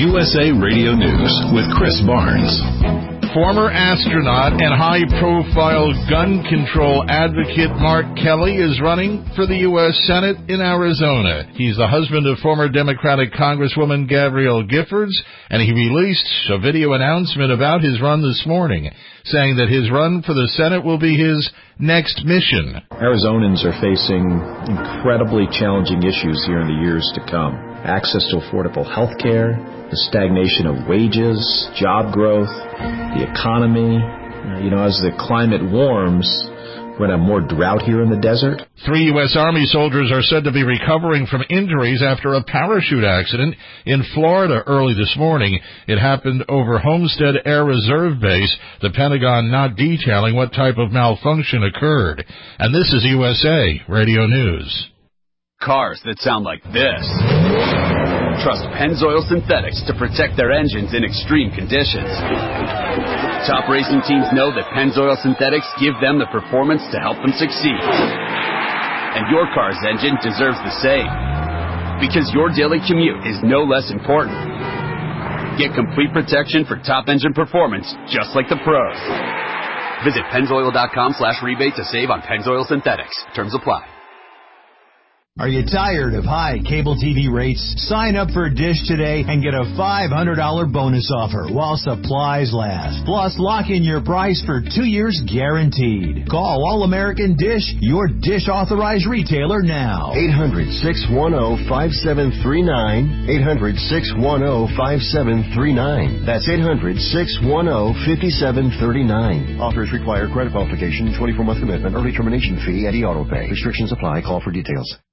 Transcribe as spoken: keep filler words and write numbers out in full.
U S A Radio News with Chris Barnes. Former astronaut and high-profile gun control advocate Mark Kelly is running for the U S Senate in Arizona. He's the husband of former Democratic Congresswoman Gabrielle Giffords, and he released a video announcement about his run this morning, saying that his run for the Senate will be his next mission. Arizonans are facing incredibly challenging issues here in the years to come. Access to affordable health care, the stagnation of wages, job growth, the economy. You know, as the climate warms, we're going to have more drought here in the desert. Three U S Army soldiers are said to be recovering from injuries after a parachute accident in Florida early this morning. It happened over Homestead Air Reserve Base, the Pentagon not detailing what type of malfunction occurred. And this is U S A Radio News. Cars that sound like this. Trust Pennzoil Synthetics to protect their engines in extreme conditions. Top racing teams know that Pennzoil Synthetics give them the performance to help them succeed. And your car's engine deserves the same. Because your daily commute is no less important. Get complete protection for top engine performance, just like the pros. Visit Pennzoil.com slash rebate to save on Pennzoil Synthetics. Terms apply. Are you tired of high cable T V rates? Sign up for Dish today and get a five hundred dollars bonus offer while supplies last. Plus, lock in your price for two years guaranteed. Call All-American Dish, your Dish authorized retailer now. eight hundred, six one zero, five seven three nine. eight hundred, six one zero, five seven three nine. That's eight hundred, six one zero, five seven three nine. Offers require credit qualification, twenty-four month commitment, early termination fee, and e-auto pay. Restrictions apply. Call for details.